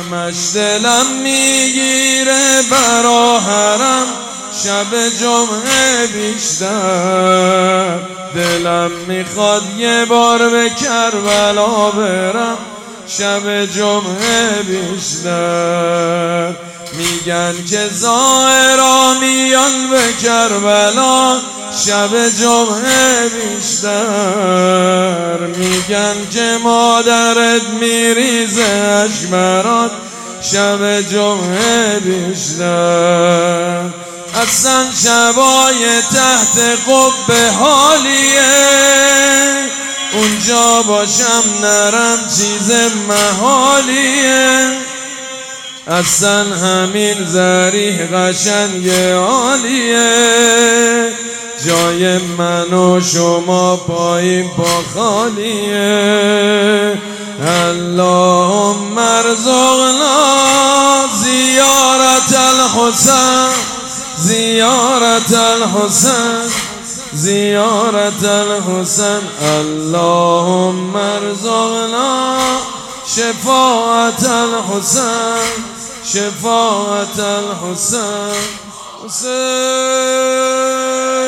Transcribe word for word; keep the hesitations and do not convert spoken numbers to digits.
همش دلم میگیره برا حرم شب جمعه بیشتر. دلم میخواد یه بار به کربلا برم شب جمعه بیشتر. میگن که زائرا میان به کربلا شب جمعه بیشتر. میگن که مادرت میریزه اشک برات شب جمعه بیشتر. اصلا شبای تحت قبه حالیه، اونجا باشم نرم چیز محالیه. اصلا همین ذریح قشنگ عالیه، جای من و شما پایین با خالیه. اللهم ارزقنا زیارت الحسین زیارت الحسین زیارت الحسین. اللهم ارزقنا شفاعت الحسین شفاعت الحسین. حسین